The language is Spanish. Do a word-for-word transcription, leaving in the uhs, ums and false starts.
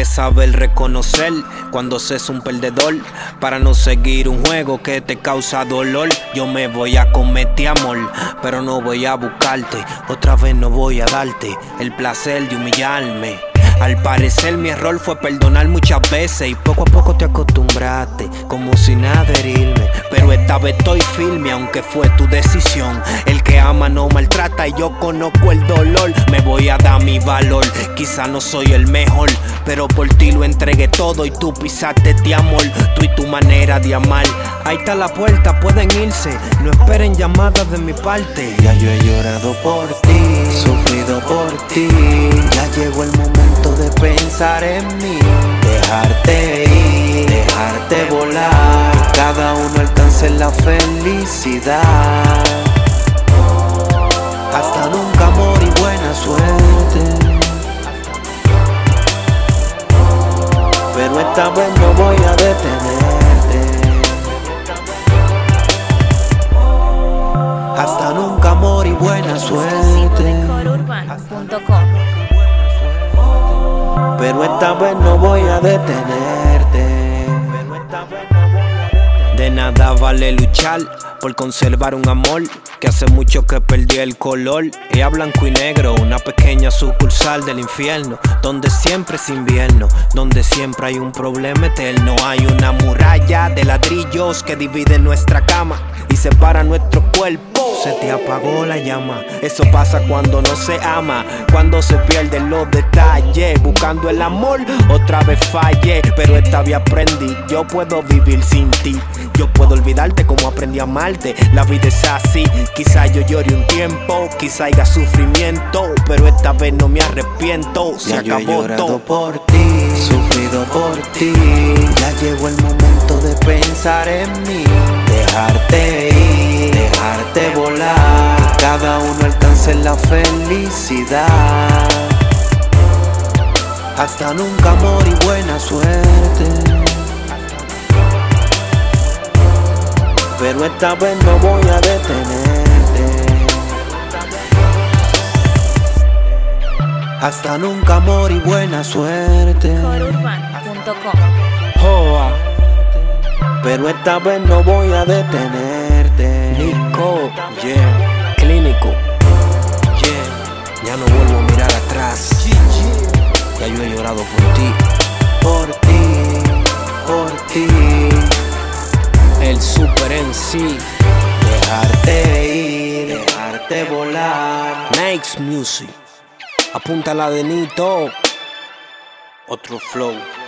saber reconocer cuando se es un perdedor, para no seguir un juego que te causa dolor. Yo me voy a cometer amor, pero no voy a buscarte. Otra vez no voy a darte el placer de humillarme. Al parecer mi error fue perdonar muchas veces y poco a poco te acostumbraste, como si nada herirme. Pero esta vez estoy firme, aunque fue tu decisión. El que ama no maltrata y yo conozco el dolor. Me voy a dar mi valor, quizá no soy el mejor, pero por ti lo entregué todo y tú pisaste este amor. Tú y tu manera de amar, ahí está la puerta, pueden irse, no esperen llamadas de mi parte. Ya yo he llorado por ti, sufrido por ti. Ya llegó el momento de pensar en mí, dejarte ir, dejarte volar, que cada uno alcance la felicidad. Hasta nunca, amor y buena suerte. Pero esta vez no voy a detenerte. Hasta nunca, amor y buena suerte. Pero esta vez no voy a detenerte. De nada vale luchar por conservar un amor que hace mucho que perdí el color. Ella blanco y negro, una pequeña sucursal del infierno, donde siempre es invierno, donde siempre hay un problema eterno. Hay una muralla de ladrillos que divide nuestra cama y separa nuestro cuerpo. Se te apagó la llama, eso pasa cuando no se ama, cuando se pierden los detalles. Buscando el amor, otra vez fallé, pero esta vez aprendí. Yo puedo vivir sin ti, yo puedo olvidarte como aprendí a amarte. La vida es así, quizá yo llore un tiempo, quizá haya sufrimiento, pero esta vez no me arrepiento. Se ya acabó yo he llorado todo por ti, sufrido por ti. Ya llegó el momento de pensar en mí, dejarte ir, dejarte volar, que cada uno alcance la felicidad. Hasta nunca, amor y buena suerte. Pero esta vez no voy a detenerte. Hasta nunca, amor y buena suerte. Joa, Pero esta vez no voy a detenerte. Nico, yeah, clínico, yeah. Ya no vuelvo a mirar atrás. Ya yo he llorado por ti, Por ti, por ti. el super en sí. Dejarte ir, dejarte volar. Next Music, apúntala de Nito. Otro flow.